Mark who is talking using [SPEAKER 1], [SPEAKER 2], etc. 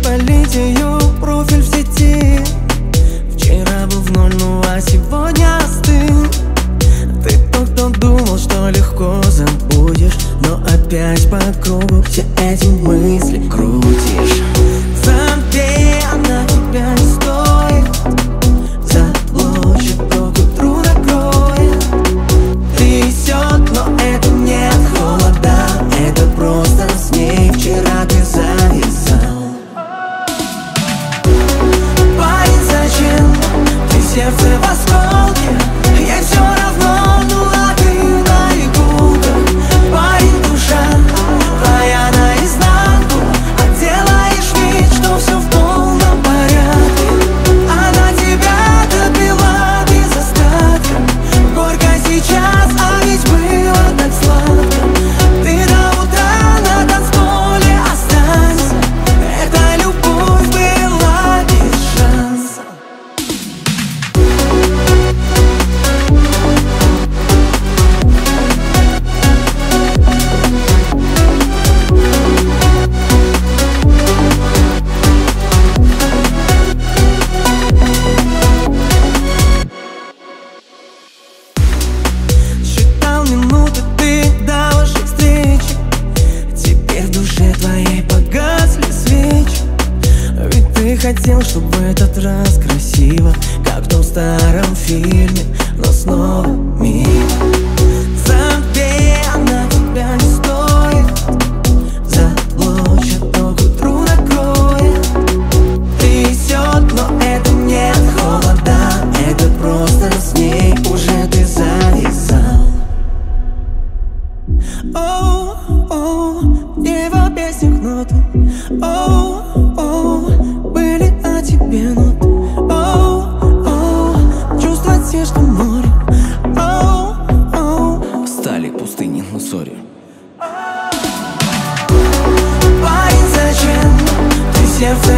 [SPEAKER 1] Полить ее профиль в сети. Вчера был в ноль, ну а сегодня остыл. Ты тот, кто думал, что легко забудешь, но опять по кругу все эти мысли крутишь. Забей, она тебя не стоит. Залучит, друг утру накроет. Трясет, но это не от холода. Это просто с ней вчера ты зависал. Парень, зачем ты сердце в осколке? Ей все равно, ну а ты на игрушках. Парень, душа твоя наизнанку, а делаешь вид, что все в полном порядке. Она тебя допила без остатка. Горько сейчас, а ведь было так сладко. Ты до утра на танцполе останься. Эта любовь была без шанса. Считал минуты ты до вашей встречи. Теперь в душе твоей погасли свечи. Ведь ты хотел, чтобы в этот раз красиво, как в том старом фильме, но снова мимо. Забей, она тебя не стоит. Залучит, но к утру накроет. Трясет, но это не от холода. Это просто с ней уже ты зависал. Оу, оу, не в песнях ноты. Оу, оу, были о тебе ноты. Оу, оу, чувства те, что море. Оу, оу,
[SPEAKER 2] Стали пустыни, ну сори.
[SPEAKER 1] парень, зачем ты сердце